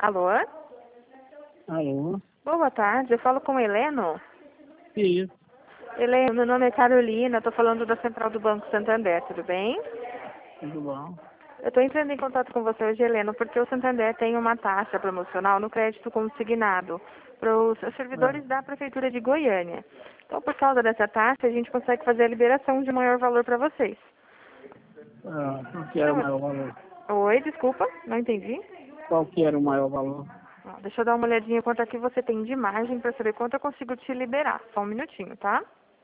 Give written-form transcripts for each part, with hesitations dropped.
Alô? Alô? Boa tarde, eu falo com o Heleno. Isso, Heleno, meu nome é Carolina, estou falando da Central do Banco Santander, tudo bem? tudo bom? Eu estou entrando em contato com você hoje, Heleno, porque o Santander tem uma taxa promocional no crédito consignado para os servidores da Prefeitura de Goiânia. Então, por causa dessa taxa, a gente consegue fazer a liberação de maior valor para vocês. Qual que era o maior valor? Oi, desculpa, não entendi. Qual que era o maior valor? Deixa eu dar uma olhadinha quanto aqui você tem de margem para saber quanto eu consigo te liberar. Só um minutinho, tá?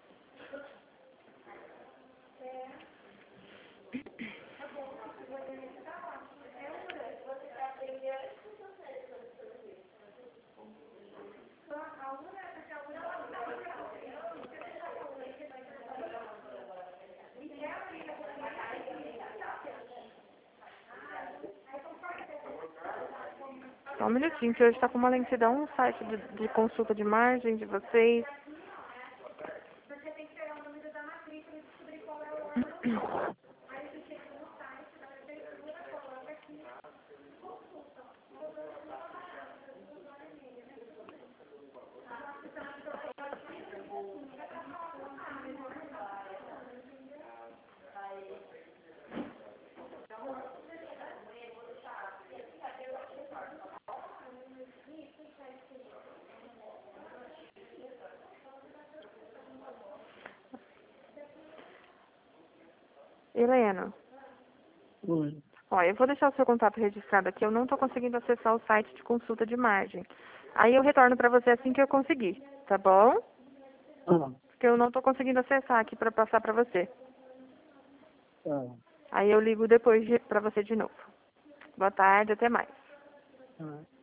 Só um minutinho, que hoje está com uma lentidão, o site de consulta de margem de vocês. Helena, Oi. ó, eu vou deixar o seu contato registrado aqui, eu não estou conseguindo acessar o site de consulta de margem. Aí eu retorno para você assim que eu conseguir, tá bom? Ah, Porque eu não estou conseguindo acessar aqui para passar para você. tá. Aí eu ligo depois para você de novo. Boa tarde, até mais. Ah.